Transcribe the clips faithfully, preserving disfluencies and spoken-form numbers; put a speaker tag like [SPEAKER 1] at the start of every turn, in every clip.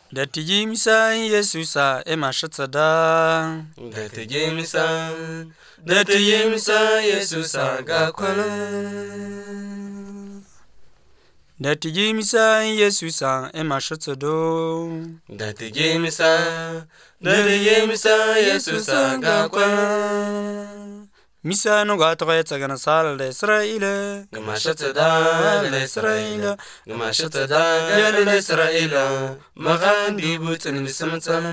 [SPEAKER 1] Datijimisa Yesusa emashatsada.
[SPEAKER 2] Datijimisa, Datijimisa Yesusa gakwala.
[SPEAKER 1] Datijimisa Yesusa emashatsado.
[SPEAKER 2] Datijimisa, Datijimisa Yesusa gakwala.
[SPEAKER 1] Misa no gatoya tsagana sal de Israila.
[SPEAKER 2] Gamashatsada le Israila, Gamashatsada le Israila, Magandi butin lisamtsana.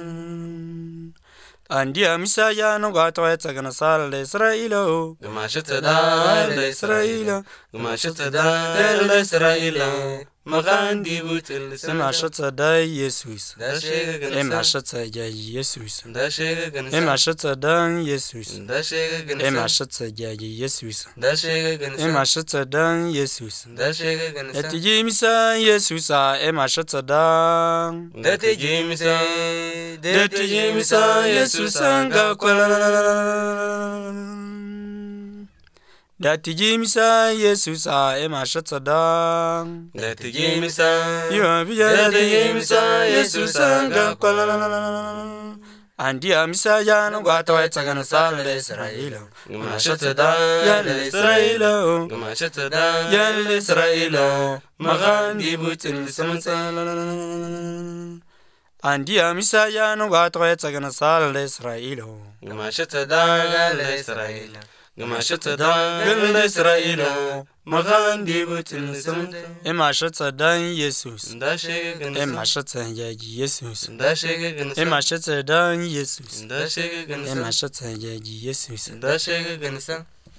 [SPEAKER 1] Andia misa ya no gatoya tsagana sal de Israila.
[SPEAKER 2] Gamashatsada le Israila, Gamashatsada le Israila, Magandi butin lisamtsana.
[SPEAKER 1] Emashatsada Yesus.
[SPEAKER 2] Dashega ganasa,
[SPEAKER 1] Emashatsada Yesus.
[SPEAKER 2] Dashega ganasa,
[SPEAKER 1] Emashatsada Yesus.
[SPEAKER 2] Dashega ganasa,
[SPEAKER 1] Emashatsada Yesus.
[SPEAKER 2] Dashega ganasa,
[SPEAKER 1] Emashatsada Yesus.
[SPEAKER 2] Dashega ganasa.
[SPEAKER 1] Datijimisa Yesusa emashatsada.
[SPEAKER 2] Datijimisa, Datijimisa Yesusa gakwala.
[SPEAKER 1] Datijimisa Yesusa emashatsada.
[SPEAKER 2] Datijimisa,
[SPEAKER 1] Yo biya
[SPEAKER 2] Datijimisa Yesusa gakwala.
[SPEAKER 1] Andia misa ya no gatoya tsagana sal de Israila.
[SPEAKER 2] Gamashatsada
[SPEAKER 1] Ya
[SPEAKER 2] le
[SPEAKER 1] le
[SPEAKER 2] Israila,
[SPEAKER 1] Israila.
[SPEAKER 2] Gamashatsada
[SPEAKER 1] Ya
[SPEAKER 2] le
[SPEAKER 1] le
[SPEAKER 2] Israila, Magandi
[SPEAKER 1] Magandi
[SPEAKER 2] butin lisamtsana.
[SPEAKER 1] Andia misa ya no gatoya tsagana sal de Israila.
[SPEAKER 2] Gamashatsada le Israila, Gamashatsada le Israila, Magandi butin lisamtsana.
[SPEAKER 1] Emashatsada Yesus.
[SPEAKER 2] Dashega ganasa,
[SPEAKER 1] Emashatsada Yesus.
[SPEAKER 2] Dashega ganasa,
[SPEAKER 1] Emashatsada Yesus.
[SPEAKER 2] Dashega ganasa,
[SPEAKER 1] Emashatsada Yesus.
[SPEAKER 2] Dashega ganasa.